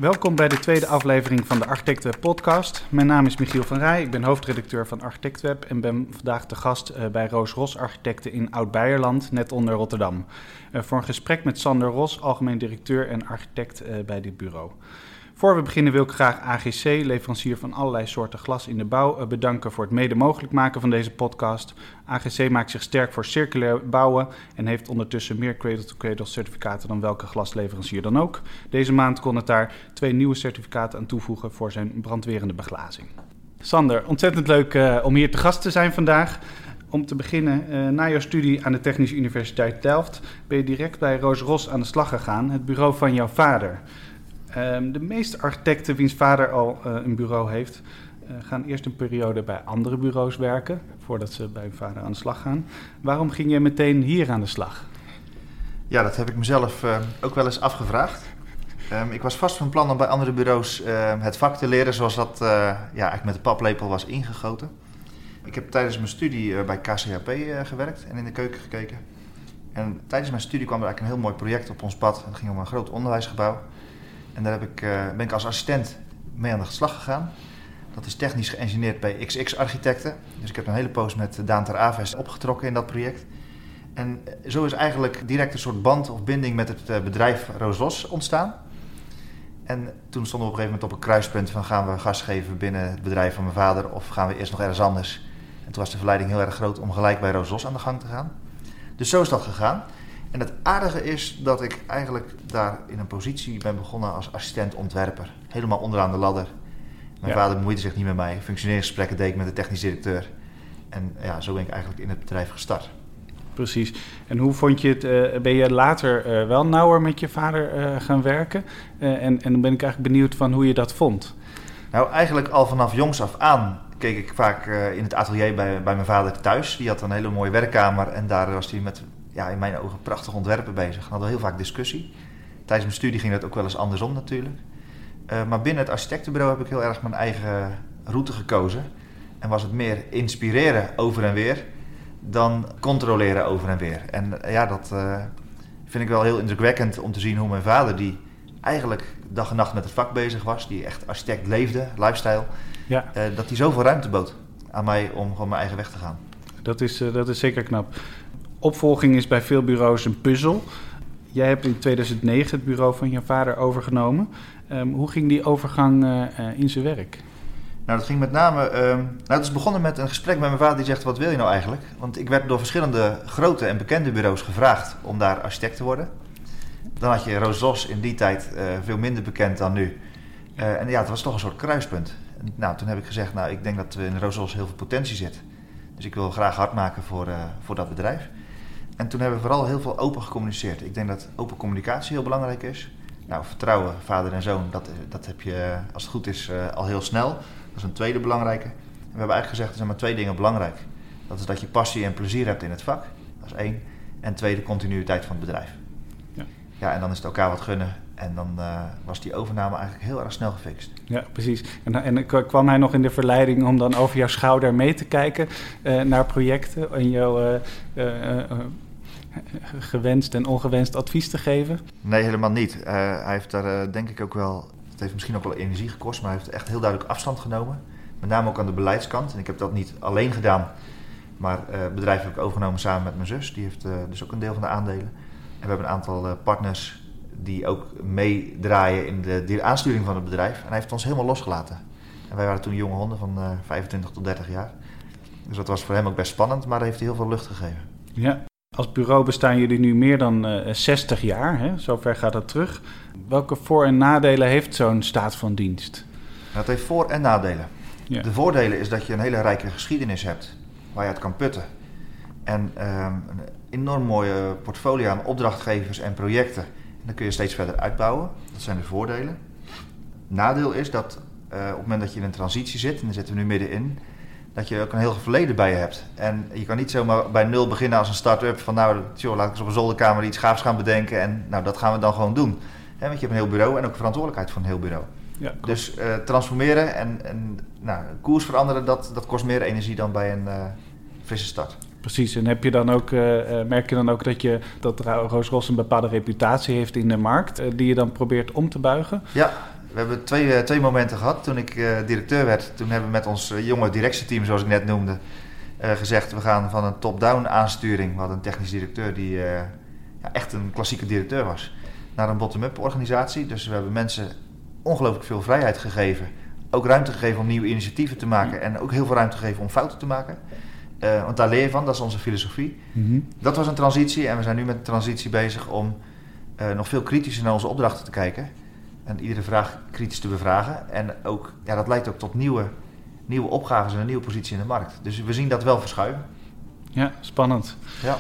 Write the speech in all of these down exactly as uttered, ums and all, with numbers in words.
Welkom bij de tweede aflevering van de Architectweb podcast. Mijn naam is Michiel van Rij, ik ben hoofdredacteur van Architectweb en ben vandaag de gast uh, bij Roos Ros Architecten in Oud-Beijerland, net onder Rotterdam. Uh, voor een gesprek met Sander Ros, algemeen directeur en architect uh, bij dit bureau. Voor we beginnen wil ik graag A G C, leverancier van allerlei soorten glas in de bouw, bedanken voor het mede mogelijk maken van deze podcast. A G C maakt zich sterk voor circulair bouwen en heeft ondertussen meer cradle-to-cradle certificaten dan welke glasleverancier dan ook. Deze maand kon het daar twee nieuwe certificaten aan toevoegen voor zijn brandwerende beglazing. Sander, ontzettend leuk uh, om hier te gast te zijn vandaag. Om te beginnen, uh, na jouw studie aan de Technische Universiteit Delft ben je direct bij Roos Ros aan de slag gegaan, het bureau van jouw vader. Um, de meeste architecten wiens vader al uh, een bureau heeft, uh, gaan eerst een periode bij andere bureaus werken, voordat ze bij hun vader aan de slag gaan. Waarom ging je meteen hier aan de slag? Ja, dat heb ik mezelf uh, ook wel eens afgevraagd. Um, ik was vast van plan om bij andere bureaus uh, het vak te leren zoals dat uh, ja, eigenlijk met de paplepel was ingegoten. Ik heb tijdens mijn studie uh, bij K C H P uh, gewerkt en in de keuken gekeken. En tijdens mijn studie kwam er eigenlijk een heel mooi project op ons pad. Het ging om een groot onderwijsgebouw. En daar heb ik, uh, ben ik als assistent mee aan de slag gegaan. Dat is technisch geëngineerd bij X X Architecten. Dus ik heb een hele poos met Daan ter Avest opgetrokken in dat project. En zo is eigenlijk direct een soort band of binding met het bedrijf Roos Ros ontstaan. En toen stonden we op een gegeven moment op een kruispunt van gaan we gas geven binnen het bedrijf van mijn vader of gaan we eerst nog ergens anders. En toen was de verleiding heel erg groot om gelijk bij Roos Ros aan de gang te gaan. Dus zo is dat gegaan. En het aardige is dat ik eigenlijk daar in een positie ben begonnen als assistent-ontwerper. Helemaal onderaan de ladder. Mijn ja. vader bemoeide zich niet met mij. Functioneringsgesprekken deed ik met de technisch directeur. En ja, zo ben ik eigenlijk in het bedrijf gestart. Precies. En hoe vond je het? Uh, ben je later uh, wel nauwer met je vader uh, gaan werken? Uh, en, en dan ben ik eigenlijk benieuwd van hoe je dat vond. Nou, eigenlijk al vanaf jongs af aan keek ik vaak uh, in het atelier bij, bij mijn vader thuis. Die had een hele mooie werkkamer en daar was hij met... ja, in mijn ogen prachtig ontwerpen bezig. We hadden heel vaak discussie. Tijdens mijn studie ging dat ook wel eens andersom natuurlijk. Uh, maar binnen het architectenbureau heb ik heel erg mijn eigen route gekozen. En was het meer inspireren over en weer dan controleren over en weer. En uh, ja, dat uh, vind ik wel heel indrukwekkend om te zien hoe mijn vader, die eigenlijk dag en nacht met het vak bezig was, die echt architect leefde, lifestyle, ja. uh, dat hij zoveel ruimte bood aan mij om gewoon mijn eigen weg te gaan. Dat is, uh, dat is zeker knap. Opvolging is bij veel bureaus een puzzel. Jij hebt in tweeduizend negen het bureau van je vader overgenomen. Um, hoe ging die overgang uh, uh, in zijn werk? Nou, dat ging met name... Uh, nou, het is begonnen met een gesprek met mijn vader die zegt, wat wil je nou eigenlijk? Want ik werd door verschillende grote en bekende bureaus gevraagd om daar architect te worden. Dan had je Roos Ros in die tijd uh, veel minder bekend dan nu. Uh, en ja, het was toch een soort kruispunt. En, nou, toen heb ik gezegd, nou, ik denk dat in Roos Ros heel veel potentie zit. Dus ik wil graag hard maken voor, uh, voor dat bedrijf. En toen hebben we vooral heel veel open gecommuniceerd. Ik denk dat open communicatie heel belangrijk is. Nou, vertrouwen, vader en zoon, dat, dat heb je, als het goed is, uh, al heel snel. Dat is een tweede belangrijke. En we hebben eigenlijk gezegd, er zijn maar twee dingen belangrijk. Dat is dat je passie en plezier hebt in het vak. Dat is één. En tweede, continuïteit van het bedrijf. Ja, ja en dan is het elkaar wat gunnen. En dan uh, was die overname eigenlijk heel erg snel gefixt. Ja, precies. En, en kwam hij nog in de verleiding om dan over jouw schouder mee te kijken uh, naar projecten en jouw uh, uh, uh, gewenst en ongewenst advies te geven? Nee, helemaal niet. Uh, hij heeft daar uh, denk ik ook wel, het heeft misschien ook wel energie gekost, maar hij heeft echt heel duidelijk afstand genomen. Met name ook aan de beleidskant. En ik heb dat niet alleen gedaan, maar uh, het bedrijf heb ik overgenomen samen met mijn zus. Die heeft uh, dus ook een deel van de aandelen. En we hebben een aantal uh, partners die ook meedraaien in de, de aansturing van het bedrijf. En hij heeft ons helemaal losgelaten. En wij waren toen jonge honden van uh, vijfentwintig tot dertig jaar. Dus dat was voor hem ook best spannend, maar hij heeft hij heel veel lucht gegeven. Ja, als bureau bestaan jullie nu meer dan uh, zestig jaar, hè? Zover gaat dat terug. Welke voor- en nadelen heeft zo'n staat van dienst? Nou, het heeft voor- en nadelen. Ja. De voordelen is dat je een hele rijke geschiedenis hebt waar je uit kan putten. En uh, een enorm mooie portfolio aan opdrachtgevers en projecten. En dan kun je steeds verder uitbouwen. Dat zijn de voordelen. Nadeel is dat uh, op het moment dat je in een transitie zit, en daar zitten we nu middenin, dat je ook een heel verleden bij je hebt. En je kan niet zomaar bij nul beginnen als een start-up van nou, joh, laat ik eens op een zolderkamer iets gaafs gaan bedenken en nou, dat gaan we dan gewoon doen. He, want je hebt een heel bureau en ook verantwoordelijkheid voor een heel bureau. Ja, dus uh, transformeren en, en nou, koers veranderen, dat, dat kost meer energie dan bij een uh, frisse start. Precies, en heb je dan ook, uh, merk je dan ook dat, je, dat Roos Ros een bepaalde reputatie heeft in de markt, uh, die je dan probeert om te buigen? Ja, We hebben twee, uh, twee momenten gehad. Toen ik uh, directeur werd, toen hebben we met ons uh, jonge directieteam, zoals ik net noemde, uh, gezegd, we gaan van een top-down aansturing, we hadden een technisch directeur die uh, ja, echt een klassieke directeur was, naar een bottom-up organisatie. Dus we hebben mensen ongelooflijk veel vrijheid gegeven. Ook ruimte gegeven om nieuwe initiatieven te maken en ook heel veel ruimte gegeven om fouten te maken. Uh, want daar leer je van, dat is onze filosofie. Mm-hmm. Dat was een transitie en we zijn nu met de transitie bezig om uh, nog veel kritischer naar onze opdrachten te kijken. En iedere vraag kritisch te bevragen. En ook, ja, dat leidt ook tot nieuwe, nieuwe opgaves en een nieuwe positie in de markt. Dus we zien dat wel verschuiven. Ja, spannend. Ja.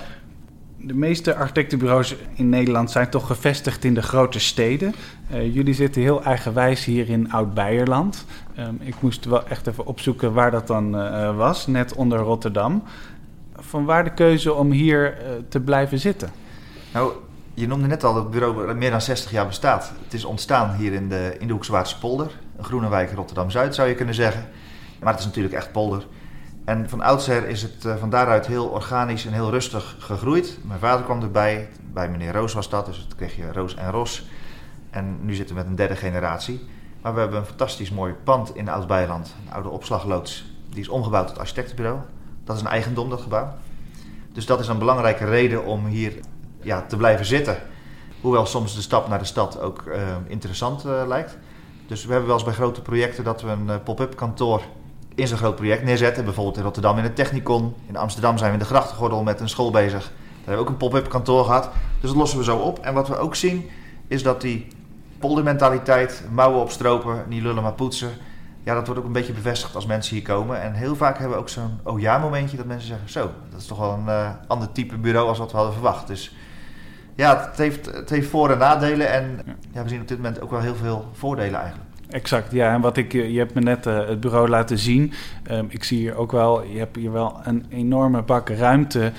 De meeste architectenbureaus in Nederland zijn toch gevestigd in de grote steden. Uh, jullie zitten heel eigenwijs hier in Oud-Beierland. Um, ik moest wel echt even opzoeken waar dat dan uh, was, net onder Rotterdam. Vanwaar de keuze om hier uh, te blijven zitten? Nou, je noemde net al dat het bureau meer dan zestig jaar bestaat. Het is ontstaan hier in de, in de Hoekswaardse polder. Een groene wijk Rotterdam-Zuid zou je kunnen zeggen. Maar het is natuurlijk echt polder. En van oudsher is het uh, van daaruit heel organisch en heel rustig gegroeid. Mijn vader kwam erbij, bij meneer Roos was dat, dus het kreeg je Roos en Ros. En nu zitten we met een derde generatie. Maar we hebben een fantastisch mooi pand in Oud-Beierland, een oude opslagloods. Die is omgebouwd tot architectenbureau. Dat is een eigendom, dat gebouw. Dus dat is een belangrijke reden om hier ja, te blijven zitten. Hoewel soms de stap naar de stad ook uh, interessant uh, lijkt. Dus we hebben wel eens bij grote projecten dat we een uh, pop-up kantoor in zo'n groot project neerzetten. Bijvoorbeeld in Rotterdam in het Technikon. In Amsterdam zijn we in de Grachtengordel met een school bezig. Daar hebben we ook een pop-up kantoor gehad. Dus dat lossen we zo op. En wat we ook zien is dat die poldermentaliteit, mouwen opstropen, niet lullen maar poetsen. Ja, dat wordt ook een beetje bevestigd als mensen hier komen. En heel vaak hebben we ook zo'n oh ja momentje dat mensen zeggen, zo, dat is toch wel een uh, ander type bureau als wat we hadden verwacht. Dus ja, het heeft, het heeft voor- en nadelen. En ja, we zien op dit moment ook wel heel veel voordelen eigenlijk. Exact, ja. En wat ik, je hebt me net uh, het bureau laten zien. Um, ik zie hier ook wel, je hebt hier wel een enorme bak ruimte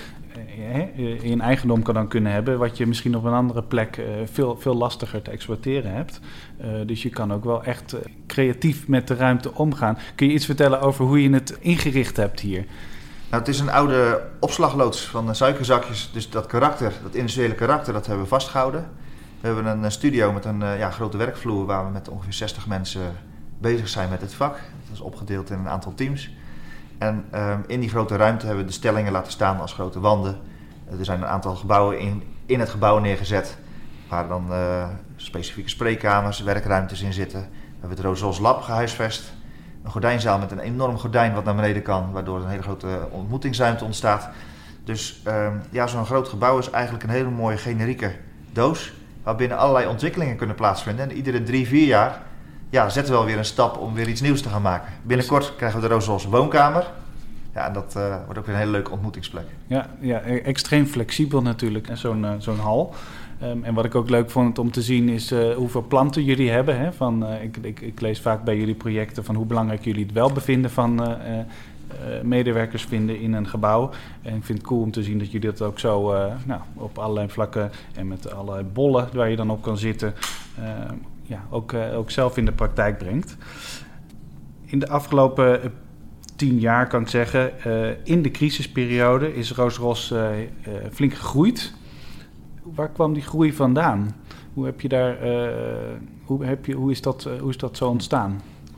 uh, in eigendom kan dan kunnen hebben, wat je misschien op een andere plek uh, veel, veel lastiger te exploiteren hebt. Uh, dus je kan ook wel echt uh, creatief met de ruimte omgaan. Kun je iets vertellen over hoe je het ingericht hebt hier? Nou, het is een oude opslagloods van uh, suikerzakjes. Dus dat karakter, dat industriële karakter, dat hebben we vastgehouden. We hebben een studio met een uh, ja, grote werkvloer waar we met ongeveer zestig mensen bezig zijn met het vak. Dat is opgedeeld in een aantal teams. En uh, in die grote ruimte hebben we de stellingen laten staan als grote wanden. Uh, er zijn een aantal gebouwen in, in het gebouw neergezet waar dan uh, specifieke spreekkamers, werkruimtes in zitten. We hebben het Roos Lab gehuisvest. Een gordijnzaal met een enorm gordijn wat naar beneden kan, waardoor een hele grote ontmoetingsruimte ontstaat. Dus uh, ja, zo'n groot gebouw is eigenlijk een hele mooie generieke doos, waarbinnen allerlei ontwikkelingen kunnen plaatsvinden. En iedere drie, vier jaar ja, zetten we wel weer een stap om weer iets nieuws te gaan maken. Binnenkort krijgen we de Roos woonkamer. Ja, en dat uh, wordt ook weer een hele leuke ontmoetingsplek. Ja, ja, extreem flexibel natuurlijk, zo'n, uh, zo'n hal. Um, en wat ik ook leuk vond om te zien is uh, hoeveel planten jullie hebben. Hè? Van, uh, ik, ik, ik lees vaak bij jullie projecten van hoe belangrijk jullie het welbevinden van uh, uh, medewerkers vinden in een gebouw. En ik vind het cool om te zien dat jullie dat ook zo uh, nou, op allerlei vlakken en met allerlei bollen waar je dan op kan zitten, uh, ja, ook, uh, ook zelf in de praktijk brengt. In de afgelopen uh, tien jaar kan ik zeggen, uh, in de crisisperiode is Roos Ros uh, uh, flink gegroeid. Waar kwam die groei vandaan? Hoe heb je daar, uh, hoe, heb je, hoe, is dat, uh, hoe is dat zo ontstaan?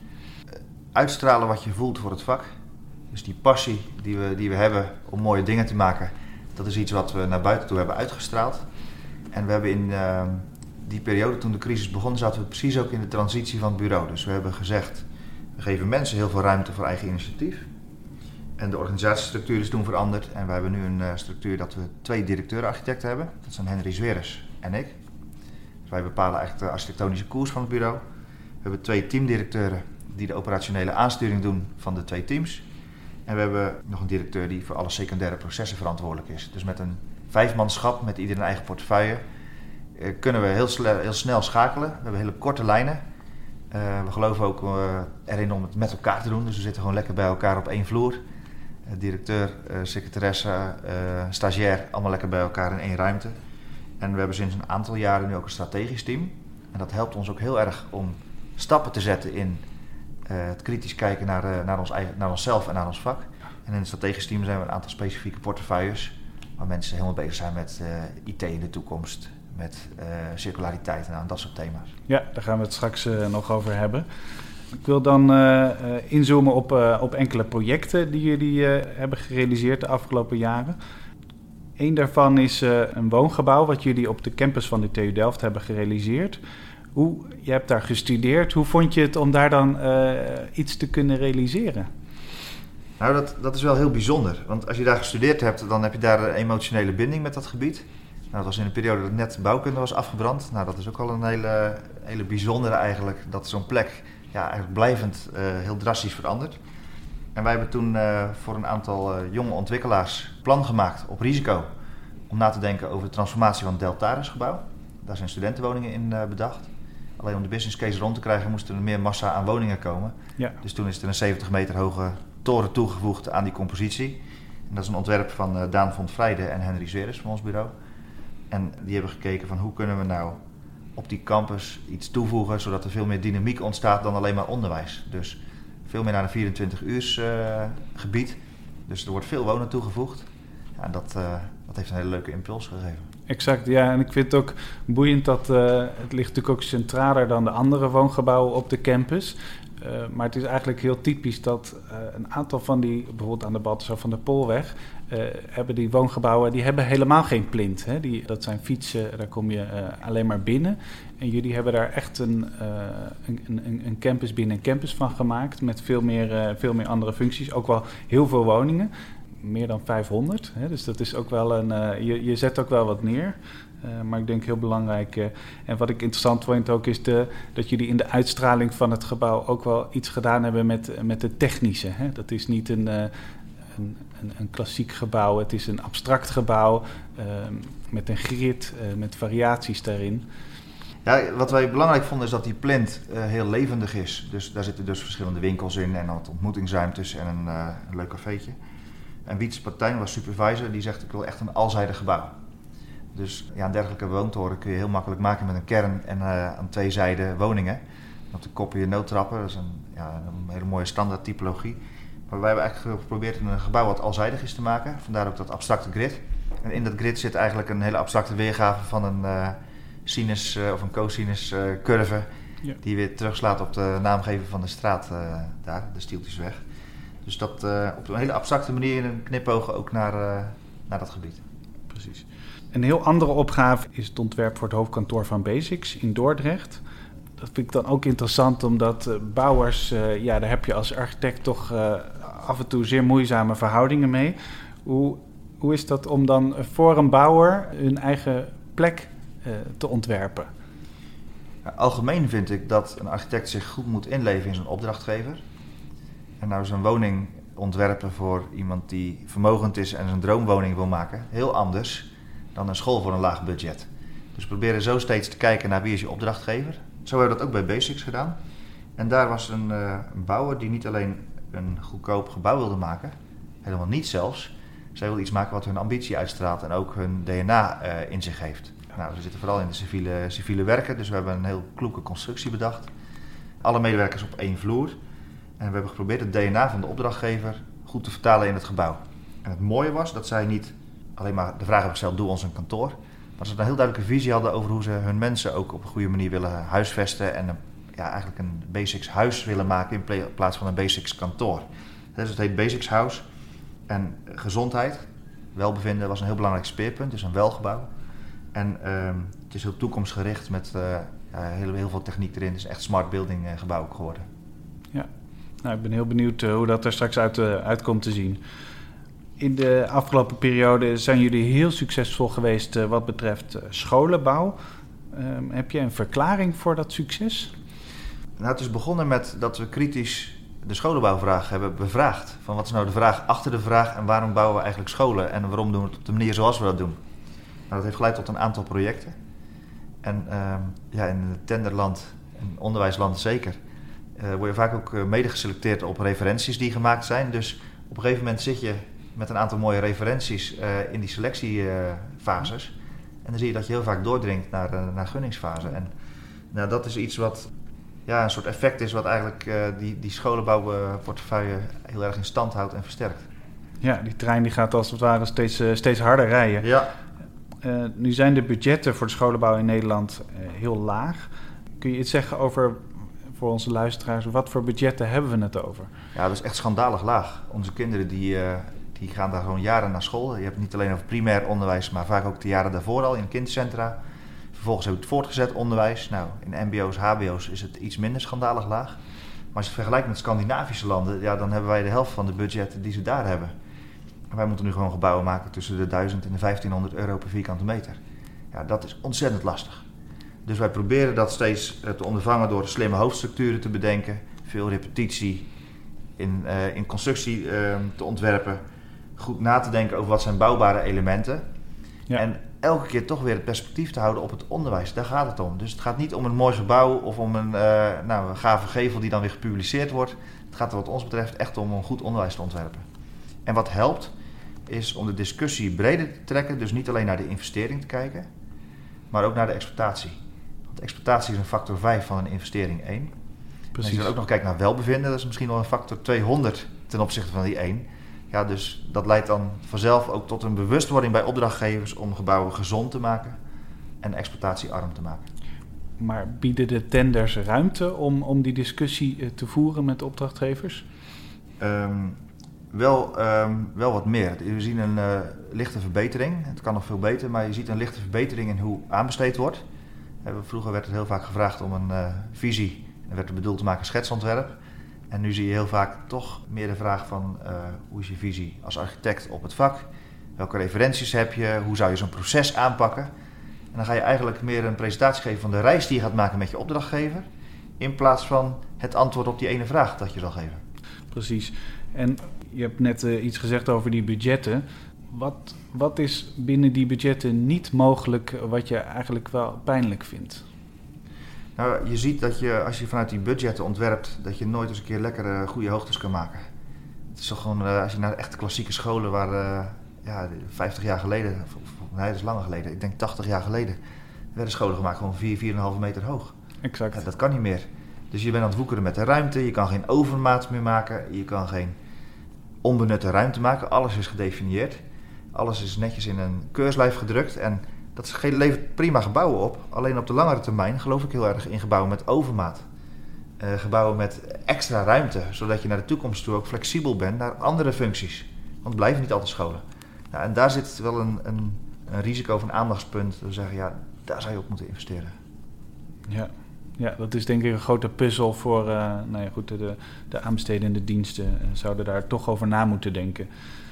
Uitstralen wat je voelt voor het vak. Dus die passie die we, die we hebben om mooie dingen te maken, dat is iets wat we naar buiten toe hebben uitgestraald. En we hebben in uh, die periode, toen de crisis begon, zaten we precies ook in de transitie van het bureau. Dus we hebben gezegd, we geven mensen heel veel ruimte voor eigen initiatief. En de organisatiestructuur is toen veranderd. En we hebben nu een uh, structuur dat we twee directeur-architecten hebben. Dat zijn Henry Zweres en ik. Dus wij bepalen echt de architectonische koers van het bureau. We hebben twee teamdirecteuren die de operationele aansturing doen van de twee teams. En we hebben nog een directeur die voor alle secundaire processen verantwoordelijk is. Dus met een vijfmanschap, met ieder een eigen portefeuille, uh, kunnen we heel, sle- heel snel schakelen. We hebben hele korte lijnen. Uh, we geloven ook uh, erin om het met elkaar te doen. Dus we zitten gewoon lekker bij elkaar op één vloer. Uh, directeur, uh, secretaresse, uh, stagiair, allemaal lekker bij elkaar in één ruimte. En we hebben sinds een aantal jaren nu ook een strategisch team. En dat helpt ons ook heel erg om stappen te zetten in uh, het kritisch kijken naar, uh, naar, ons eigen, naar onszelf en naar ons vak. En in het strategisch team zijn we een aantal specifieke portefeuilles waar mensen helemaal bezig zijn met uh, I T in de toekomst, met uh, circulariteit en nou, dat soort thema's. Ja, daar gaan we het straks uh, nog over hebben. Ik wil dan uh, uh, inzoomen op, uh, op enkele projecten die jullie uh, hebben gerealiseerd de afgelopen jaren. Eén daarvan is uh, een woongebouw wat jullie op de campus van de T U Delft hebben gerealiseerd. Hoe, je hebt daar gestudeerd. Hoe vond je het om daar dan uh, iets te kunnen realiseren? Nou, dat, dat is wel heel bijzonder. Want als je daar gestudeerd hebt, dan heb je daar een emotionele binding met dat gebied. Nou, dat was in een periode dat net bouwkunde was afgebrand. Nou, dat is ook al een hele, hele bijzondere eigenlijk, dat zo'n plek ja, eigenlijk blijvend uh, heel drastisch verandert. En wij hebben toen uh, voor een aantal uh, jonge ontwikkelaars plan gemaakt op risico om na te denken over de transformatie van het Deltaris gebouw. Daar zijn studentenwoningen in uh, bedacht. Alleen om de business case rond te krijgen moesten er meer massa aan woningen komen. Ja. Dus toen is er een zeventig meter hoge toren toegevoegd aan die compositie. En dat is een ontwerp van uh, Daan von Vrijde en Henry Zweres van ons bureau. En die hebben gekeken van hoe kunnen we nou op die campus iets toevoegen zodat er veel meer dynamiek ontstaat dan alleen maar onderwijs. Dus veel meer naar een vierentwintig uurs uh, gebied. Dus er wordt veel wonen toegevoegd. Ja, en dat, uh, dat heeft een hele leuke impuls gegeven. Exact, ja. En ik vind het ook boeiend dat uh, het ligt natuurlijk ook centraler dan de andere woongebouwen op de campus. Uh, maar het is eigenlijk heel typisch dat uh, een aantal van die, bijvoorbeeld aan de Balthasar van der Polweg, uh, hebben die woongebouwen, die hebben helemaal geen plint. Hè? Die, dat zijn fietsen, daar kom je uh, alleen maar binnen. En jullie hebben daar echt een, uh, een, een, een campus binnen een campus van gemaakt met veel meer, uh, veel meer andere functies. Ook wel heel veel woningen. Meer dan vijfhonderd. Hè? Dus dat is ook wel een. Uh, je, je zet ook wel wat neer. Uh, maar ik denk heel belangrijk. Uh, en wat ik interessant vond ook is de, dat jullie in de uitstraling van het gebouw ook wel iets gedaan hebben met, met het technische. Hè? Dat is niet een, uh, een, een, een klassiek gebouw. Het is een abstract gebouw uh, met een grid, uh, met variaties daarin. Ja, wat wij belangrijk vonden is dat die plint uh, heel levendig is. Dus daar zitten dus verschillende winkels in en wat ontmoetingsruimtes en een, uh, een leuk cafeetje. En Wietse Partijn was supervisor, die zegt ik wil echt een alzijdig gebouw. Dus ja, een dergelijke woontoren kun je heel makkelijk maken met een kern en uh, aan twee zijden woningen. Op de kop je noodtrappen, dat is een, ja, een hele mooie standaard typologie. Maar wij hebben eigenlijk geprobeerd een gebouw wat alzijdig is te maken, vandaar ook dat abstracte grid. En in dat grid zit eigenlijk een hele abstracte weergave van een uh, sinus uh, of een cosinus uh, curve, ja. Die weer terugslaat op de naamgever van de straat uh, daar, de Stieltjesweg. Dus dat uh, op een hele abstracte manier een knipoog ook naar, uh, naar dat gebied. Precies. Een heel andere opgave is het ontwerp voor het hoofdkantoor van Basics in Dordrecht. Dat vind ik dan ook interessant, omdat uh, bouwers, uh, ja, daar heb je als architect toch uh, af en toe zeer moeizame verhoudingen mee. Hoe, hoe is dat om dan voor een bouwer hun eigen plek uh, te ontwerpen? Ja, algemeen vind ik dat een architect zich goed moet inleven in zijn opdrachtgever. En nou zo'n woning ontwerpen voor iemand die vermogend is en zijn droomwoning wil maken, heel anders dan een school voor een laag budget. Dus we proberen zo steeds te kijken naar wie is je opdrachtgever. Zo hebben we dat ook bij Basics gedaan. En daar was een, uh, een bouwer die niet alleen een goedkoop gebouw wilde maken, helemaal niet zelfs. Zij wilde iets maken wat hun ambitie uitstraalt en ook hun D N A uh, in zich heeft. Nou, ze zitten vooral in de civiele, civiele werken, dus we hebben een heel kloeke constructie bedacht. Alle medewerkers op één vloer. En we hebben geprobeerd het D N A van de opdrachtgever goed te vertalen in het gebouw. En het mooie was dat zij niet alleen maar de vraag hebben gesteld, doe ons een kantoor. Maar ze een heel duidelijke visie hadden over hoe ze hun mensen ook op een goede manier willen huisvesten. En een, ja, eigenlijk een Basics huis willen maken in plaats van een Basics kantoor. Dus het heet Basics House. En gezondheid, welbevinden was een heel belangrijk speerpunt. Dus een welgebouw. En uh, het is heel toekomstgericht met uh, ja, heel, heel veel techniek erin. Het is echt smart building uh, gebouw ook geworden. Ja, nou, ik ben heel benieuwd uh, hoe dat er straks uit, uh, uit komt te zien. In de afgelopen periode zijn jullie heel succesvol geweest uh, wat betreft uh, scholenbouw. Um, heb je een verklaring voor dat succes? Nou, het is begonnen met dat we kritisch de scholenbouwvraag hebben bevraagd. Van wat is nou de vraag achter de vraag en waarom bouwen we eigenlijk scholen en waarom doen we het op de manier zoals we dat doen? Nou, dat heeft geleid tot een aantal projecten. En uh, ja, in het tenderland en onderwijsland zeker uh, word je vaak ook uh, mede geselecteerd op referenties die gemaakt zijn. Dus op een gegeven moment zit je met een aantal mooie referenties uh, in die selectiefases. Uh, en dan zie je dat je heel vaak doordringt naar, uh, naar gunningsfase. En nou, dat is iets wat ja, een soort effect is wat eigenlijk uh, die, die scholenbouwportefeuille heel erg in stand houdt en versterkt. Ja, die trein die gaat als het ware steeds, uh, steeds harder rijden. Ja. Uh, nu zijn de budgetten voor de scholenbouw in Nederland uh, heel laag. Kun je iets zeggen over, voor onze luisteraars, wat voor budgetten hebben we het over? Ja, dat is echt schandalig laag. Onze kinderen die, uh, die gaan daar gewoon jaren naar school. Je hebt het niet alleen over primair onderwijs, maar vaak ook de jaren daarvoor al in kindercentra. Vervolgens hebben we het voortgezet onderwijs. Nou, in mbo's, hbo's is het iets minder schandalig laag. Maar als je het vergelijkt met Scandinavische landen, ja, dan hebben wij de helft van de budgetten die ze daar hebben. En wij moeten nu gewoon gebouwen maken tussen de duizend en de vijftienhonderd euro per vierkante meter. Ja, dat is ontzettend lastig. Dus wij proberen dat steeds te ondervangen door slimme hoofdstructuren te bedenken, veel repetitie, in, uh, in constructie uh, te ontwerpen, goed na te denken over wat zijn bouwbare elementen. Ja. En elke keer toch weer het perspectief te houden op het onderwijs. Daar gaat het om. Dus het gaat niet om een mooi gebouw of om een, uh, nou, een gave gevel die dan weer gepubliceerd wordt. Het gaat er wat ons betreft echt om een goed onderwijs te ontwerpen. En wat helpt is om de discussie breder te trekken. Dus niet alleen naar de investering te kijken, maar ook naar de exploitatie. Want exploitatie is een factor vijf van een investering één. Precies. En als je dan ook nog kijkt naar welbevinden, dat is misschien wel een factor tweehonderd ten opzichte van die één. Ja, dus dat leidt dan vanzelf ook tot een bewustwording bij opdrachtgevers om gebouwen gezond te maken en exploitatiearm te maken. Maar bieden de tenders ruimte om, om die discussie te voeren met opdrachtgevers? Um, wel, um, wel wat meer. We zien een uh, lichte verbetering. Het kan nog veel beter, maar je ziet een lichte verbetering in hoe aanbesteed wordt. Uh, vroeger werd het heel vaak gevraagd om een uh, visie. En werd er bedoeld te maken een schetsontwerp. En nu zie je heel vaak toch meer de vraag van uh, hoe is je visie als architect op het vak? Welke referenties heb je? Hoe zou je zo'n proces aanpakken? En dan ga je eigenlijk meer een presentatie geven van de reis die je gaat maken met je opdrachtgever, in plaats van het antwoord op die ene vraag dat je zal geven. Precies. En je hebt net uh, iets gezegd over die budgetten. Wat, wat is binnen die budgetten niet mogelijk wat je eigenlijk wel pijnlijk vindt? Nou, je ziet dat je, als je vanuit die budgetten ontwerpt, dat je nooit eens een keer lekkere goede hoogtes kan maken. Het is toch gewoon, uh, als je naar echte klassieke scholen waar, uh, ja, vijftig jaar geleden, of, of nee, dat is langer geleden, ik denk tachtig jaar geleden, werden scholen gemaakt gewoon vier, vier komma vijf meter hoog. Exact. Ja, dat kan niet meer. Dus je bent aan het woekeren met de ruimte, je kan geen overmaat meer maken, je kan geen onbenutte ruimte maken, alles is gedefinieerd. Alles is netjes in een keurslijf gedrukt en dat levert prima gebouwen op. Alleen op de langere termijn geloof ik heel erg in gebouwen met overmaat. Uh, gebouwen met extra ruimte, zodat je naar de toekomst toe ook flexibel bent naar andere functies. Want het blijven niet altijd scholen. Nou, en daar zit wel een, een, een risico of een aandachtspunt. We zeggen, ja, daar zou je op moeten investeren. Ja, ja dat is denk ik een grote puzzel voor uh, nou ja, goed, de, de aanbestedende diensten. Uh, zouden daar toch over na moeten denken.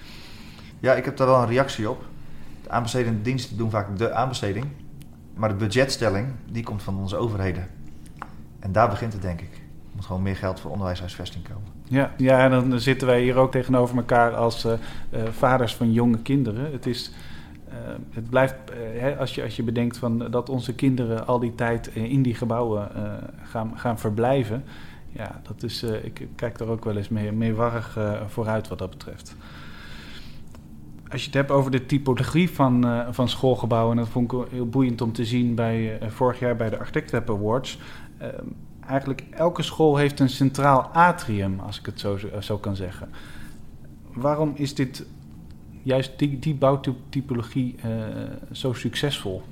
Ja, ik heb daar wel een reactie op. De aanbestedende diensten doen vaak de aanbesteding. Maar de budgetstelling, die komt van onze overheden. En daar begint het, denk ik. Er moet gewoon meer geld voor onderwijshuisvesting komen. Ja, ja, en dan zitten wij hier ook tegenover elkaar als uh, uh, vaders van jonge kinderen. Het is, uh, het blijft, uh, hè, als je, als je bedenkt van dat onze kinderen al die tijd uh, in die gebouwen uh, gaan, gaan verblijven. Ja, dat is, uh, ik kijk er ook wel eens mee, meewarig uh, vooruit wat dat betreft. Als je het hebt over de typologie van, uh, van schoolgebouwen, en dat vond ik heel boeiend om te zien bij uh, vorig jaar bij de ArchitectWeb Awards. Uh, eigenlijk elke school heeft een centraal atrium, als ik het zo, zo kan zeggen. Waarom is dit, juist die, die bouwtypologie uh, zo succesvol?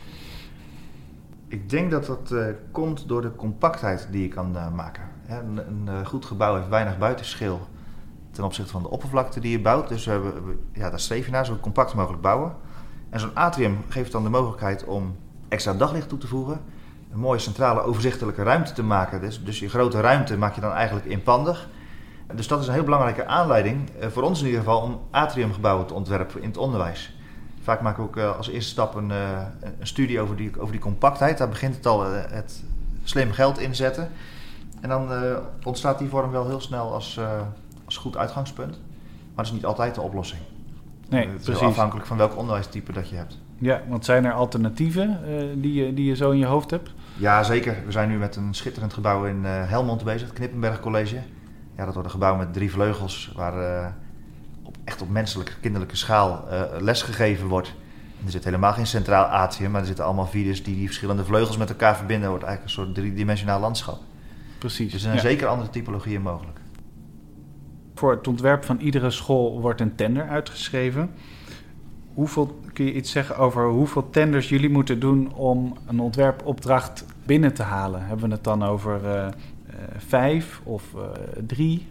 Ik denk dat dat uh, komt door de compactheid die je kan uh, maken. Hè, een, een uh, goed gebouw heeft weinig buitenschil ten opzichte van de oppervlakte die je bouwt. Dus uh, we, ja, daar streef je naar, zo compact mogelijk bouwen. En zo'n atrium geeft dan de mogelijkheid om extra daglicht toe te voegen, een mooie centrale overzichtelijke ruimte te maken. Dus, dus je grote ruimte maak je dan eigenlijk inpandig. Dus dat is een heel belangrijke aanleiding, uh, voor ons in ieder geval, om atriumgebouwen te ontwerpen in het onderwijs. Vaak maken we ook uh, als eerste stap een, uh, een studie over die, over die compactheid. Daar begint het al, uh, het slim geld inzetten. En dan uh, ontstaat die vorm wel heel snel als, uh, als goed uitgangspunt. Maar dat is niet altijd de oplossing. Nee, uh, het is precies. heel afhankelijk van welk onderwijstype dat je hebt. Ja, want zijn er alternatieven uh, die, je, die je zo in je hoofd hebt? Ja, zeker. We zijn nu met een schitterend gebouw in uh, Helmond bezig, het Knippenberg College. Ja, dat wordt een gebouw met drie vleugels waar uh, op, echt op menselijke, kinderlijke schaal uh, les gegeven wordt. En er zit helemaal geen centraal atrium, maar er zitten allemaal vides die die verschillende vleugels met elkaar verbinden. Het wordt eigenlijk een soort driedimensionaal landschap. Precies. Dus er zijn ja. zeker andere typologieën mogelijk. Voor het ontwerp van iedere school wordt een tender uitgeschreven. hoeveel, kun je iets zeggen over hoeveel tenders jullie moeten doen om een ontwerpopdracht binnen te halen? Hebben we het dan over uh, uh, vijf of uh, drie?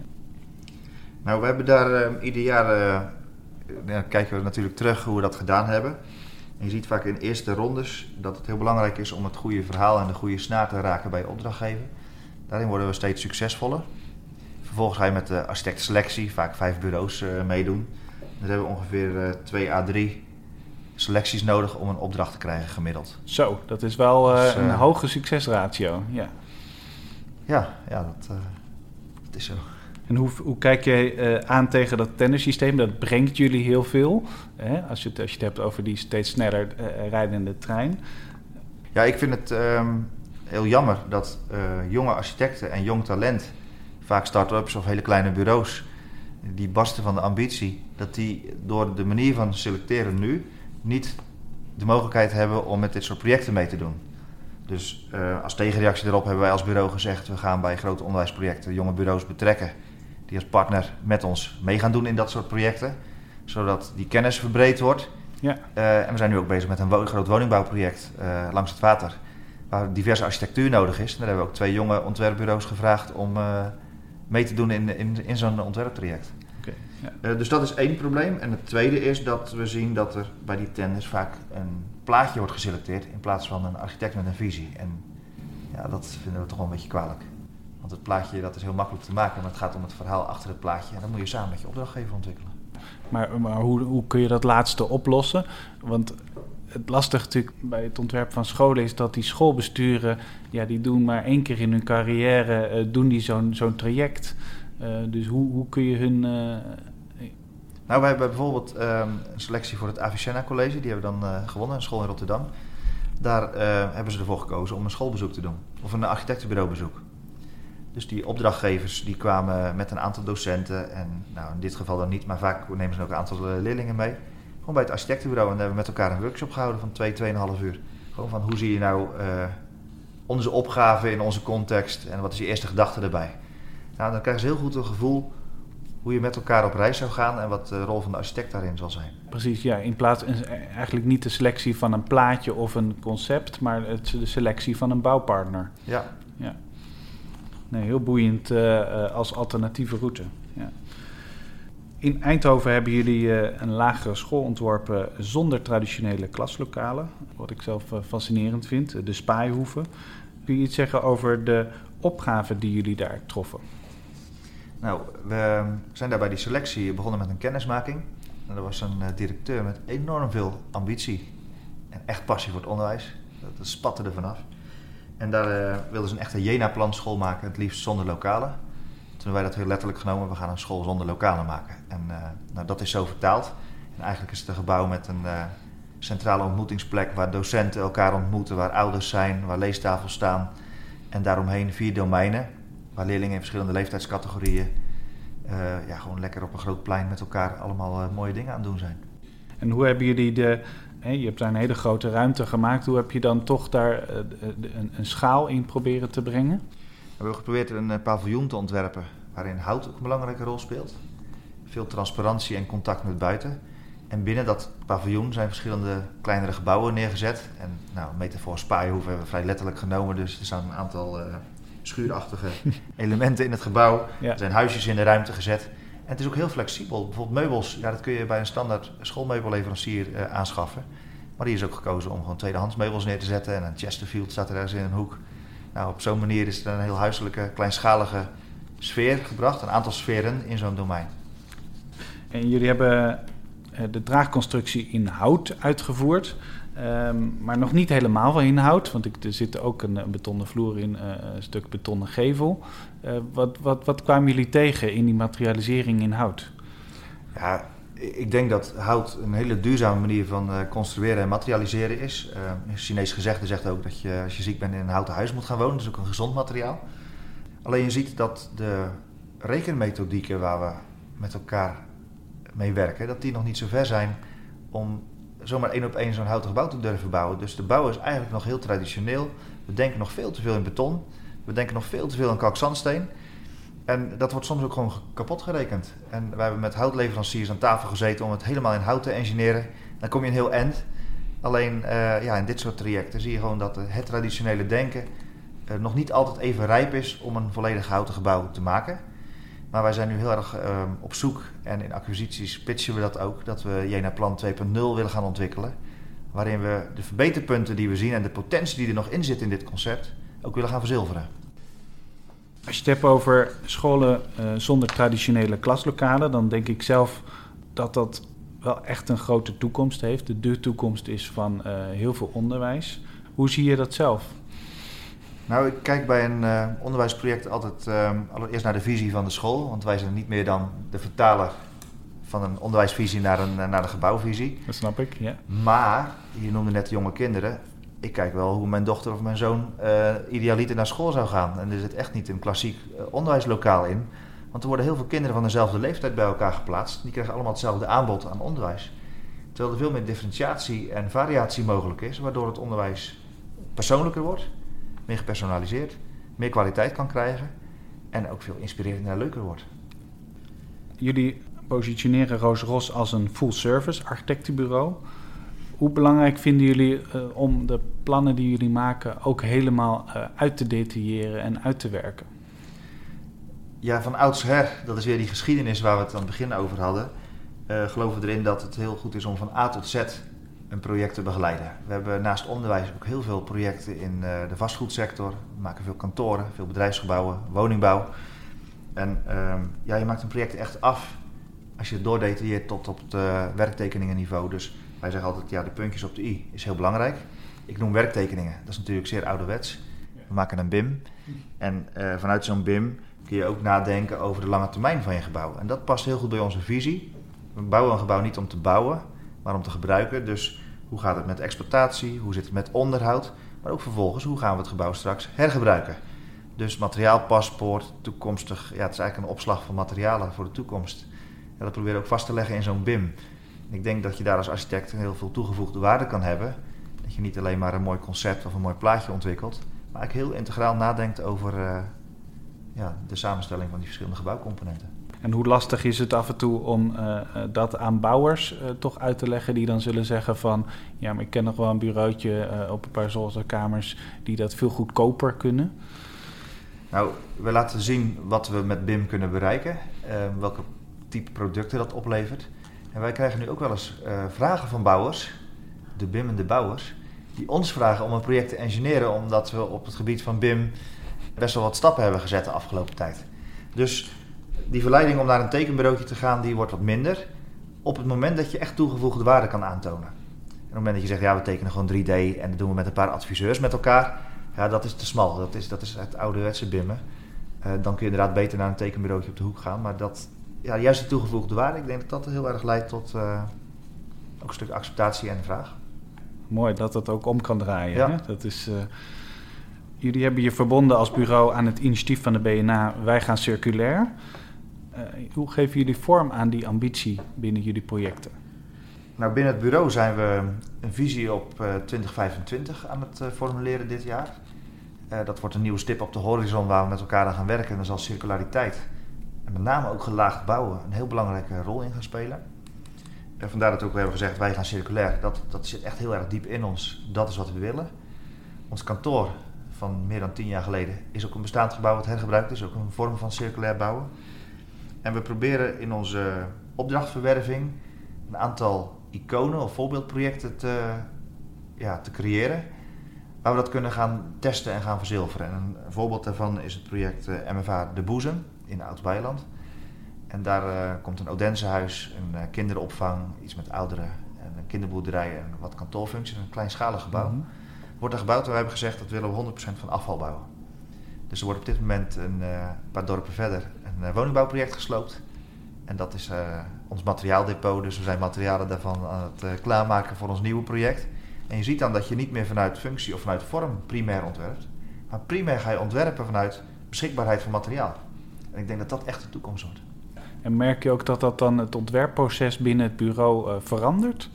Nou, we hebben daar uh, ieder jaar, uh, ja, kijken we natuurlijk terug hoe we dat gedaan hebben. En je ziet vaak in eerste rondes dat het heel belangrijk is om het goede verhaal en de goede snaar te raken bij je opdrachtgever. Daarin worden we steeds succesvoller. Vervolgens ga je met de architectenselectie, vaak vijf bureaus uh, meedoen. Dan hebben we ongeveer uh, twee à drie selecties nodig om een opdracht te krijgen gemiddeld. Zo, dat is wel uh, dus, uh, een hoge succesratio. Ja, ja, ja dat, uh, dat is zo. En hoe, hoe kijk jij uh, aan tegen dat tendersysteem? Dat brengt jullie heel veel, hè? Als, je het, als je het hebt over die steeds sneller uh, rijdende trein. Ja, ik vind het um, heel jammer dat uh, jonge architecten en jong talent, vaak start-ups of hele kleine bureaus, die barsten van de ambitie, dat die door de manier van selecteren nu niet de mogelijkheid hebben om met dit soort projecten mee te doen. Dus uh, als tegenreactie daarop hebben wij als bureau gezegd, we gaan bij grote onderwijsprojecten jonge bureaus betrekken die als partner met ons mee gaan doen in dat soort projecten, zodat die kennis verbreed wordt. Ja. Uh, en we zijn nu ook bezig met een wo- groot woningbouwproject uh, langs het water, waar diverse architectuur nodig is. Daar hebben we ook twee jonge ontwerpbureaus gevraagd om uh, mee te doen in, in, in zo'n ontwerptraject. Okay, ja. uh, dus dat is één probleem. En het tweede is dat we zien dat er bij die tenders vaak een plaatje wordt geselecteerd in plaats van een architect met een visie. En ja, dat vinden we toch wel een beetje kwalijk. Want het plaatje, dat is heel makkelijk te maken, maar het gaat om het verhaal achter het plaatje. En dat moet je samen met je opdrachtgever ontwikkelen. Maar, maar hoe, hoe kun je dat laatste oplossen? Want het lastige natuurlijk bij het ontwerp van scholen is dat die schoolbesturen, ja, die doen maar één keer in hun carrière, uh, doen die zo'n, zo'n traject. Uh, dus hoe, hoe kun je hun... Uh... Nou, wij hebben bijvoorbeeld um, een selectie voor het Avicenna College, die hebben we dan uh, gewonnen, een school in Rotterdam. Daar uh, hebben ze ervoor gekozen om een schoolbezoek te doen, of een architectenbureaubezoek. Dus die opdrachtgevers die kwamen met een aantal docenten en nou, in dit geval dan niet, maar vaak nemen ze ook een aantal leerlingen mee. Gewoon bij het architectenbureau en dan hebben we met elkaar een workshop gehouden van twee, tweeënhalf uur. Gewoon van hoe zie je nou uh, onze opgave in onze context en wat is je eerste gedachte erbij. Nou, dan krijgen ze heel goed een gevoel hoe je met elkaar op reis zou gaan en wat de rol van de architect daarin zal zijn. Precies, ja. In plaats eigenlijk niet de selectie van een plaatje of een concept, maar het, de selectie van een bouwpartner. Ja. Ja. Nee, heel boeiend uh, als alternatieve route. Ja. In Eindhoven hebben jullie uh, een lagere school ontworpen zonder traditionele klaslokalen. Wat ik zelf uh, fascinerend vind, de Spaaihoeve. Kun je iets zeggen over de opgaven die jullie daar troffen? Nou, we zijn daar bij die selectie begonnen met een kennismaking. En er was een uh, directeur met enorm veel ambitie en echt passie voor het onderwijs. Dat spatte er vanaf. En daar uh, wilden ze een echte Jena-plan school maken, het liefst zonder lokalen. Toen hebben wij dat heel letterlijk genomen, we gaan een school zonder lokalen maken. En uh, nou, dat is zo vertaald. En eigenlijk is het een gebouw met een uh, centrale ontmoetingsplek waar docenten elkaar ontmoeten, waar ouders zijn, waar leestafels staan. En daaromheen vier domeinen, waar leerlingen in verschillende leeftijdscategorieën uh, ja, gewoon lekker op een groot plein met elkaar allemaal uh, mooie dingen aan het doen zijn. En hoe hebben jullie de... Je hebt daar een hele grote ruimte gemaakt. Hoe heb je dan toch daar uh, een, een schaal in proberen te brengen? We hebben geprobeerd een uh, paviljoen te ontwerpen waarin hout ook een belangrijke rol speelt. Veel transparantie en contact met buiten. En binnen dat paviljoen zijn verschillende kleinere gebouwen neergezet. En nou, een metafoor Spaaihoeve hebben we vrij letterlijk genomen. Dus er staan een aantal uh, schuurachtige elementen in het gebouw. Ja. Er zijn huisjes in de ruimte gezet. En het is ook heel flexibel. Bijvoorbeeld meubels, ja, dat kun je bij een standaard schoolmeubelleverancier uh, aanschaffen. Maar die is ook gekozen om gewoon tweedehands meubels neer te zetten. En een Chesterfield staat er ergens in een hoek. Nou, op zo'n manier is er een heel huiselijke, kleinschalige sfeer gebracht. Een aantal sferen in zo'n domein. En jullie hebben uh, de draagconstructie in hout uitgevoerd. Um, maar nog niet helemaal van in hout. Want ik, er zit ook een, een betonnen vloer in, uh, een stuk betonnen gevel. Uh, wat, wat, wat kwamen jullie tegen in die materialisering in hout? Ja, ik denk dat hout een hele duurzame manier van uh, construeren en materialiseren is. Uh, een Chinees gezegde zegt ook dat je als je ziek bent in een houten huis moet gaan wonen. Dat is ook een gezond materiaal. Alleen je ziet dat de rekenmethodieken waar we met elkaar mee werken, dat die nog niet zo ver zijn om zomaar één op één zo'n houten gebouw te durven bouwen. Dus de bouw is eigenlijk nog heel traditioneel. We denken nog veel te veel in beton. We denken nog veel te veel in kalkzandsteen. En dat wordt soms ook gewoon kapot gerekend. En wij hebben met houtleveranciers aan tafel gezeten om het helemaal in hout te engineeren. Dan kom je een heel eind. Alleen uh, ja, in dit soort trajecten zie je gewoon dat het traditionele denken uh, nog niet altijd even rijp is om een volledig houten gebouw te maken. Maar wij zijn nu heel erg uh, op zoek en in acquisities pitchen we dat ook, dat we Jena Plan twee punt nul willen gaan ontwikkelen. Waarin we de verbeterpunten die we zien en de potentie die er nog in zit in dit concept ook willen gaan verzilveren. Als je het hebt over scholen uh, zonder traditionele klaslokalen, dan denk ik zelf dat dat wel echt een grote toekomst heeft. De, de toekomst is van uh, heel veel onderwijs. Hoe zie je dat zelf? Nou, ik kijk bij een uh, onderwijsproject altijd uh, allereerst naar de visie van de school. Want wij zijn niet meer dan de vertaler van een onderwijsvisie naar een, naar een gebouwvisie. Dat snap ik, ja. Maar, je noemde net jonge kinderen. Ik kijk wel hoe mijn dochter of mijn zoon uh, idealiter naar school zou gaan. En er zit echt niet een klassiek uh, onderwijslokaal in. Want er worden heel veel kinderen van dezelfde leeftijd bij elkaar geplaatst. Die krijgen allemaal hetzelfde aanbod aan onderwijs. Terwijl er veel meer differentiatie en variatie mogelijk is. Waardoor het onderwijs persoonlijker wordt. Meer gepersonaliseerd. Meer kwaliteit kan krijgen. En ook veel inspirerender en leuker wordt. Jullie positioneren Roos Ros als een full-service architectenbureau. Hoe belangrijk vinden jullie uh, om de plannen die jullie maken ook helemaal uh, uit te detailleren en uit te werken? Ja, van oudsher, dat is weer die geschiedenis waar we het aan het begin over hadden, uh, geloven we erin dat het heel goed is om van A tot Z een project te begeleiden. We hebben naast onderwijs ook heel veel projecten in uh, de vastgoedsector. We maken veel kantoren, veel bedrijfsgebouwen, woningbouw. En uh, ja, je maakt een project echt af als je het doordetailleert tot op het uh, werktekeningenniveau. Dus wij zeggen altijd, ja, de puntjes op de i is heel belangrijk. Ik noem werktekeningen, dat is natuurlijk zeer ouderwets. We maken een B I M en uh, vanuit zo'n B I M kun je ook nadenken over de lange termijn van je gebouw. En dat past heel goed bij onze visie. We bouwen een gebouw niet om te bouwen, maar om te gebruiken. Dus hoe gaat het met exploitatie, hoe zit het met onderhoud, maar ook vervolgens hoe gaan we het gebouw straks hergebruiken. Dus materiaalpaspoort, toekomstig, ja, het is eigenlijk een opslag van materialen voor de toekomst. Ja, dat proberen we ook vast te leggen in zo'n B I M. Ik denk dat je daar als architect heel veel toegevoegde waarde kan hebben. Dat je niet alleen maar een mooi concept of een mooi plaatje ontwikkelt, maar eigenlijk heel integraal nadenkt over uh, ja, de samenstelling van die verschillende gebouwcomponenten. En hoe lastig is het af en toe om uh, dat aan bouwers uh, toch uit te leggen die dan zullen zeggen van ja, maar ik ken nog wel een bureautje uh, op een paar zolderkamers die dat veel goedkoper kunnen? Nou, we laten zien wat we met B I M kunnen bereiken, uh, welke type producten dat oplevert. En wij krijgen nu ook wel eens uh, vragen van bouwers, de B I M en de bouwers, die ons vragen om een project te engineeren, omdat we op het gebied van B I M best wel wat stappen hebben gezet de afgelopen tijd. Dus die verleiding om naar een tekenbureautje te gaan, die wordt wat minder op het moment dat je echt toegevoegde waarde kan aantonen. En op het moment dat je zegt, ja, we tekenen gewoon drie D en dat doen we met een paar adviseurs met elkaar, ja, dat is te smal. Dat is, dat is het ouderwetse bimmen. Uh, dan kun je inderdaad beter naar een tekenbureautje op de hoek gaan, maar dat, ja, juist die toegevoegde waarde, ik denk dat dat heel erg leidt tot uh, ook een stuk acceptatie en vraag. Mooi dat dat ook om kan draaien. Ja. Hè? Dat is, uh, jullie hebben je verbonden als bureau aan het initiatief van de B N A Wij gaan circulair. Uh, hoe geven jullie vorm aan die ambitie binnen jullie projecten? Nou, binnen het bureau zijn we een visie op uh, twintig vijfentwintig aan het uh, formuleren dit jaar. Uh, dat wordt een nieuwe stip op de horizon waar we met elkaar aan gaan werken. En daar zal circulariteit en met name ook gelaagd bouwen een heel belangrijke rol in gaan spelen. En vandaar dat we ook hebben gezegd, wij gaan circulair. Dat, dat zit echt heel erg diep in ons. Dat is wat we willen. Ons kantoor van meer dan tien jaar geleden is ook een bestaand gebouw dat hergebruikt is. Ook een vorm van circulair bouwen. En we proberen in onze opdrachtverwerving een aantal iconen of voorbeeldprojecten te, ja, te creëren. Waar we dat kunnen gaan testen en gaan verzilveren. En een voorbeeld daarvan is het project uh, M F A De Boezem in Oud-Beijerland. En daar uh, komt een Odensehuis, een uh, kinderopvang, iets met ouderen, een kinderboerderij en wat kantoorfuncties. Een kleinschalig gebouw. Mm-hmm. Wordt er gebouwd en we hebben gezegd dat willen we honderd procent van afval bouwen. Dus er wordt op dit moment een uh, paar dorpen verder een uh, woningbouwproject gesloopt. En dat is uh, ons materiaaldepot, dus we zijn materialen daarvan aan het uh, klaarmaken voor ons nieuwe project. En je ziet dan dat je niet meer vanuit functie of vanuit vorm primair ontwerpt. Maar primair ga je ontwerpen vanuit beschikbaarheid van materiaal. En ik denk dat dat echt de toekomst wordt. En merk je ook dat dat dan het ontwerpproces binnen het bureau uh, verandert?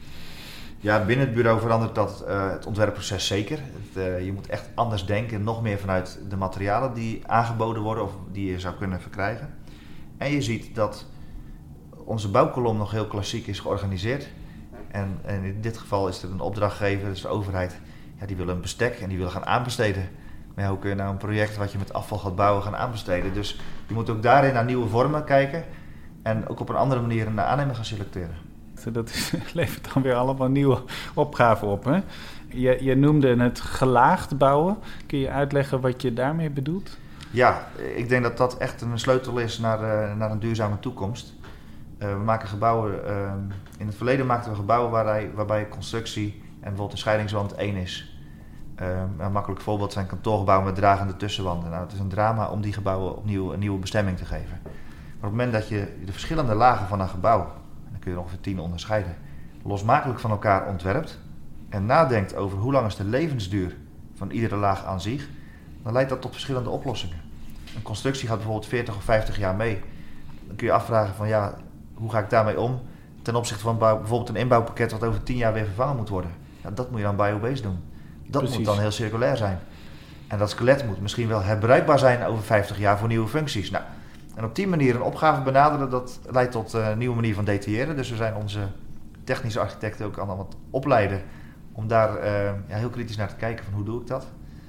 Ja, binnen het bureau verandert dat uh, het ontwerpproces zeker. Het, uh, je moet echt anders denken, nog meer vanuit de materialen die aangeboden worden of die je zou kunnen verkrijgen. En je ziet dat onze bouwkolom nog heel klassiek is georganiseerd. En, en in dit geval is er een opdrachtgever, dus de overheid, ja, die wil een bestek en die wil gaan aanbesteden. Maar ja, hoe kun je nou een project wat je met afval gaat bouwen gaan aanbesteden? Dus je moet ook daarin naar nieuwe vormen kijken en ook op een andere manier een aannemer gaan selecteren. Dat is, levert dan weer allemaal nieuwe opgaven op, hè? Je, je noemde het gelaagd bouwen. Kun je uitleggen wat je daarmee bedoelt? Ja, ik denk dat dat echt een sleutel is naar, uh, naar een duurzame toekomst. Uh, we maken gebouwen, uh, in het verleden maakten we gebouwen waarbij, waarbij constructie en bijvoorbeeld de scheidingswand één is. Uh, een makkelijk voorbeeld zijn kantoorgebouwen met dragende tussenwanden. Nou, het is een drama om die gebouwen opnieuw een nieuwe bestemming te geven. Maar op het moment dat je de verschillende lagen van een gebouw, en dan kun je er ongeveer tien onderscheiden, losmakelijk van elkaar ontwerpt en nadenkt over hoe lang is de levensduur van iedere laag aan zich, dan leidt dat tot verschillende oplossingen. Een constructie gaat bijvoorbeeld veertig of vijftig jaar mee. Dan kun je afvragen van ja, hoe ga ik daarmee om ten opzichte van bouw, bijvoorbeeld een inbouwpakket wat over tien jaar weer vervangen moet worden. Ja, dat moet je dan biobased doen. Dat Precies. moet dan heel circulair zijn. En dat skelet moet misschien wel herbruikbaar zijn over vijftig jaar voor nieuwe functies. Nou, en op die manier een opgave benaderen, dat leidt tot een nieuwe manier van detailleren. Dus we zijn onze technische architecten ook allemaal wat opleiden om daar uh, ja, heel kritisch naar te kijken van hoe doe ik dat.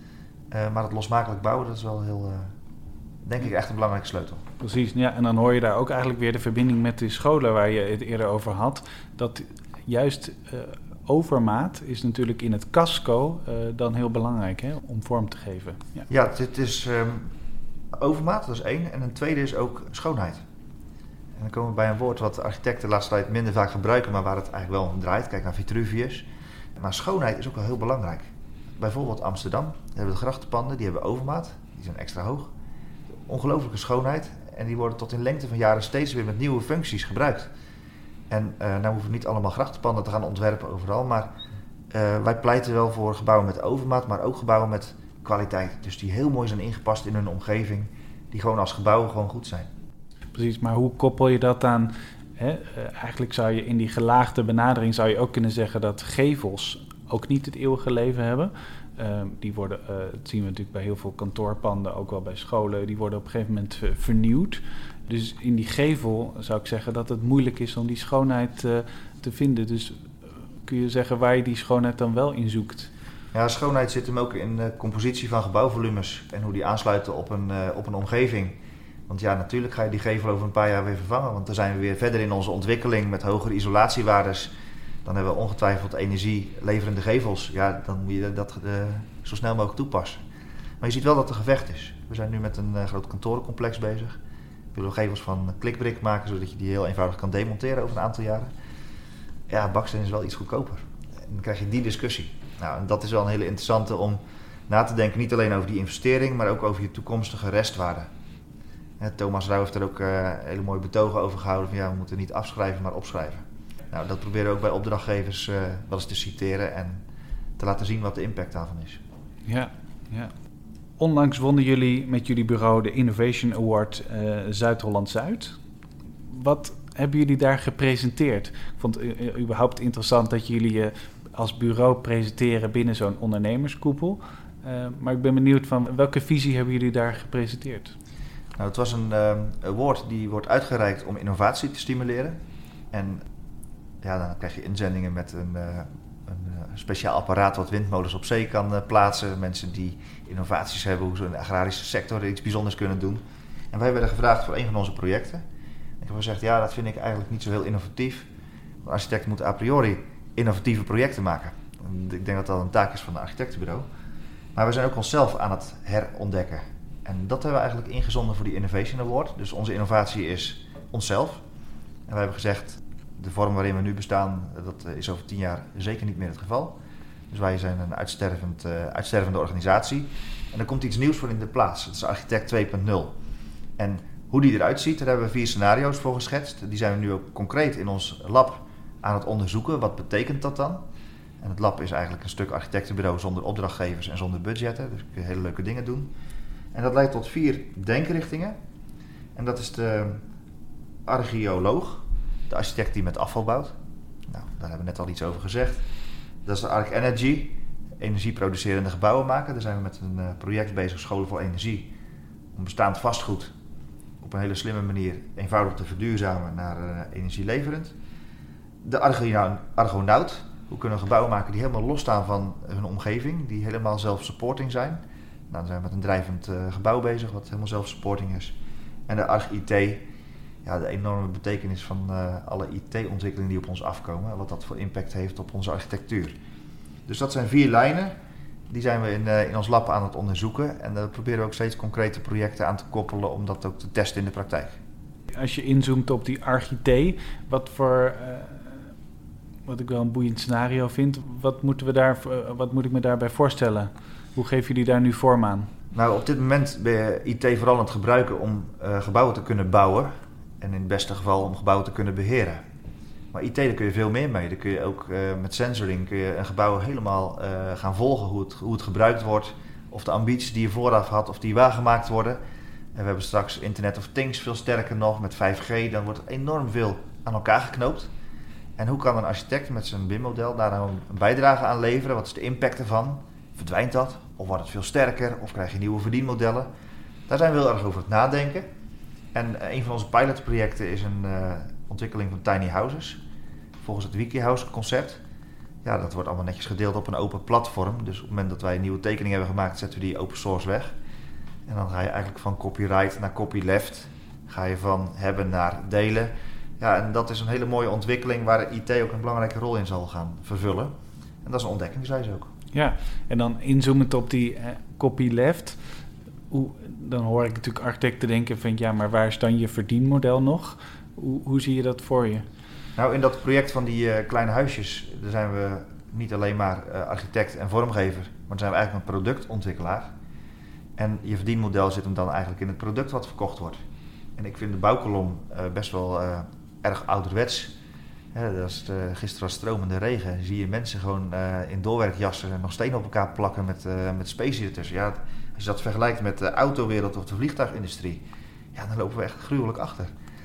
Uh, maar het losmakelijk bouwen, dat is wel heel, uh, denk ik, echt een belangrijke sleutel. Precies, ja, en dan hoor je daar ook eigenlijk weer de verbinding met de scholen waar je het eerder over had. Dat juist uh, overmaat is natuurlijk in het casco uh, dan heel belangrijk, hè, om vorm te geven. Ja, ja dit is um, overmaat, dat is één. En een tweede is ook schoonheid. En dan komen we bij een woord wat architecten de laatste tijd minder vaak gebruiken, maar waar het eigenlijk wel om draait. Kijk naar Vitruvius. Maar schoonheid is ook wel heel belangrijk. Bijvoorbeeld Amsterdam, daar hebben we de grachtenpanden, die hebben overmaat, die zijn extra hoog. Ongelooflijke schoonheid en die worden tot in lengte van jaren steeds weer met nieuwe functies gebruikt. En uh, nou hoeven we niet allemaal grachtenpanden te gaan ontwerpen overal, maar uh, wij pleiten wel voor gebouwen met overmaat, maar ook gebouwen met kwaliteit. Dus die heel mooi zijn ingepast in hun omgeving, die gewoon als gebouwen gewoon goed zijn. Precies, maar hoe koppel je dat aan? Hè? Uh, eigenlijk zou je in die gelaagde benadering zou je ook kunnen zeggen dat gevels ook niet het eeuwige leven hebben. Uh, die worden, uh, dat zien we natuurlijk bij heel veel kantoorpanden, ook wel bij scholen, die worden op een gegeven moment uh, vernieuwd. Dus in die gevel zou ik zeggen dat het moeilijk is om die schoonheid uh, te vinden. Dus uh, kun je zeggen waar je die schoonheid dan wel in zoekt? Ja, schoonheid zit hem ook in de compositie van gebouwvolumes en hoe die aansluiten op een, uh, op een omgeving. Want ja, natuurlijk ga je die gevel over een paar jaar weer vervangen, want dan zijn we weer verder in onze ontwikkeling met hogere isolatiewaardes. Dan hebben we ongetwijfeld energieleverende gevels. Ja, dan moet je dat uh, zo snel mogelijk toepassen. Maar je ziet wel dat er gevecht is. We zijn nu met een uh, groot kantorencomplex bezig. We willen gevels van klikbrik maken, zodat je die heel eenvoudig kan demonteren over een aantal jaren. Ja, baksteen is wel iets goedkoper. En dan krijg je die discussie. Nou, en dat is wel een hele interessante om na te denken. Niet alleen over die investering, maar ook over je toekomstige restwaarde. Ja, Thomas Rauw heeft er ook uh, hele mooie betogen over gehouden. Van ja, we moeten niet afschrijven, maar opschrijven. Nou, dat proberen we ook bij opdrachtgevers uh, wel eens te citeren en te laten zien wat de impact daarvan is. Ja, ja. Onlangs wonnen jullie met jullie bureau de Innovation Award uh, Zuid-Holland-Zuid. Wat hebben jullie daar gepresenteerd? Ik vond het uh, überhaupt interessant dat jullie uh, als bureau presenteren binnen zo'n ondernemerskoepel. Uh, maar ik ben benieuwd van welke visie hebben jullie daar gepresenteerd? Nou, het was een uh, award die wordt uitgereikt om innovatie te stimuleren. En ja, dan krijg je inzendingen met een, uh, een uh, speciaal apparaat wat windmolens op zee kan uh, plaatsen. Mensen die innovaties hebben, hoe ze in de agrarische sector iets bijzonders kunnen doen. En wij werden gevraagd voor een van onze projecten. Ik heb gezegd, ja, dat vind ik eigenlijk niet zo heel innovatief. Want architecten moeten a priori innovatieve projecten maken. En ik denk dat dat een taak is van een architectenbureau. Maar we zijn ook onszelf aan het herontdekken. En dat hebben we eigenlijk ingezonden voor die Innovation Award. Dus onze innovatie is onszelf. En wij hebben gezegd, de vorm waarin we nu bestaan, dat is over tien jaar zeker niet meer het geval. Dus wij zijn een uitstervend, uh, uitstervende organisatie. En er komt iets nieuws voor in de plaats. Het is Architect twee punt nul. En hoe die eruit ziet, daar hebben we vier scenario's voor geschetst. Die zijn we nu ook concreet in ons lab aan het onderzoeken. Wat betekent dat dan? En het lab is eigenlijk een stuk architectenbureau zonder opdrachtgevers en zonder budgetten. Dus kun je hele leuke dingen doen. En dat leidt tot vier denkrichtingen. En dat is de archeoloog, de architect die met afval bouwt. Nou, daar hebben we net al iets over gezegd. Dat is de Arc Energy, energieproducerende gebouwen maken. Daar zijn we met een uh, project bezig, Scholen voor Energie, om bestaand vastgoed op een hele slimme manier eenvoudig te verduurzamen naar uh, energieleverend. de argo- argonaut. Hoe kunnen we gebouwen maken die helemaal losstaan van hun omgeving, die helemaal zelf-supporting zijn. Nou, dan zijn we met een drijvend uh, gebouw bezig, wat helemaal zelf-supporting is. En de Arch-I T, ja, de enorme betekenis van uh, alle I T-ontwikkelingen die op ons afkomen, wat dat voor impact heeft op onze architectuur. Dus dat zijn vier lijnen, die zijn we in, uh, in ons lab aan het onderzoeken. En daar uh, proberen we ook steeds concrete projecten aan te koppelen om dat ook te testen in de praktijk. Als je inzoomt op die Arch-I T, wat voor... Uh... wat ik wel een boeiend scenario vind. Wat, moeten we daar, wat moet ik me daarbij voorstellen? Hoe geven jullie daar nu vorm aan? Nou, op dit moment ben je I T vooral aan het gebruiken om uh, gebouwen te kunnen bouwen. En in het beste geval om gebouwen te kunnen beheren. Maar I T, daar kun je veel meer mee. Daar kun je ook uh, met sensoring kun je een gebouw helemaal uh, gaan volgen. Hoe het, hoe het gebruikt wordt. Of de ambities die je vooraf had, of die waargemaakt worden. En we hebben straks Internet of Things veel sterker nog met vijf G. Dan wordt er enorm veel aan elkaar geknoopt. En hoe kan een architect met zijn B I M-model daar nou een bijdrage aan leveren? Wat is de impact ervan? Verdwijnt dat? Of wordt het veel sterker? Of krijg je nieuwe verdienmodellen? Daar zijn we heel erg over het nadenken. En een van onze pilotprojecten is een uh, ontwikkeling van tiny houses. Volgens het WikiHouse concept. Ja, dat wordt allemaal netjes gedeeld op een open platform. Dus op het moment dat wij een nieuwe tekening hebben gemaakt, zetten we die open source weg. En dan ga je eigenlijk van copyright naar copyleft. Ga je van hebben naar delen. Ja, en dat is een hele mooie ontwikkeling waar I T ook een belangrijke rol in zal gaan vervullen. En dat is een ontdekkingsreis ook. Ja, en dan inzoomend op die eh, copyleft. Hoe, dan hoor ik natuurlijk architecten denken van ja, maar waar is dan je verdienmodel nog? Hoe, hoe zie je dat voor je? Nou, in dat project van die uh, kleine huisjes, daar zijn we niet alleen maar uh, architect en vormgever, maar dan zijn we eigenlijk een productontwikkelaar. En je verdienmodel zit hem dan eigenlijk in het product wat verkocht wordt. En ik vind de bouwkolom uh, best wel uh, erg ouderwets. Ja, dat is de, gisteren was stromende regen. Zie je mensen gewoon uh, in doorwerkjassen en nog stenen op elkaar plakken met, uh, met space ertussen. Ja, als je dat vergelijkt met de autowereld of de vliegtuigindustrie, ja, dan lopen we echt gruwelijk achter.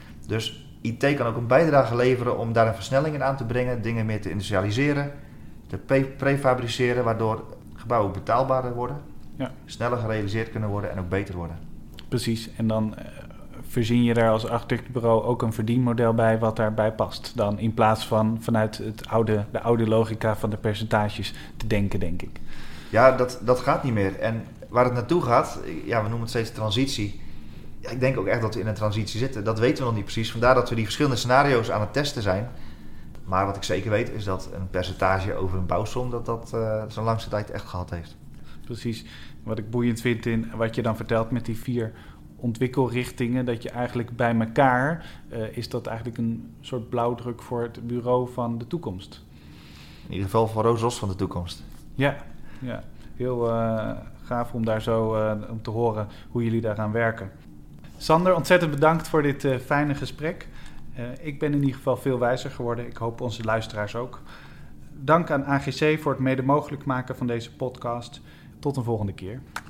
Dus I T kan ook een bijdrage leveren om daar een versnelling in aan te brengen, dingen meer te industrialiseren, te pre- prefabriceren, waardoor gebouwen betaalbaarder worden, ja. sneller gerealiseerd kunnen worden en ook beter worden. Precies, en dan uh, verzin je daar als architectenbureau ook een verdienmodel bij wat daarbij past. Dan in plaats van vanuit het oude, de oude logica van de percentages te denken, denk ik. Ja, dat, dat gaat niet meer. En waar het naartoe gaat, ja, we noemen het steeds transitie. Ja, ik denk ook echt dat we in een transitie zitten. Dat weten we nog niet precies. Vandaar dat we die verschillende scenario's aan het testen zijn. Maar wat ik zeker weet is dat een percentage over een bouwsom dat dat uh, zo'n langste tijd echt gehad heeft. Precies. Wat ik boeiend vind in wat je dan vertelt met die vier ontwikkelrichtingen, dat je eigenlijk bij elkaar, uh, is dat eigenlijk een soort blauwdruk voor het bureau van de toekomst. In ieder geval voor Roos Ros van de toekomst. Ja, ja. Heel uh, gaaf om daar zo uh, om te horen hoe jullie daaraan werken. Sander, ontzettend bedankt voor dit uh, fijne gesprek. Uh, ik ben in ieder geval veel wijzer geworden. Ik hoop onze luisteraars ook. Dank aan A G C voor het mede mogelijk maken van deze podcast. Tot een volgende keer.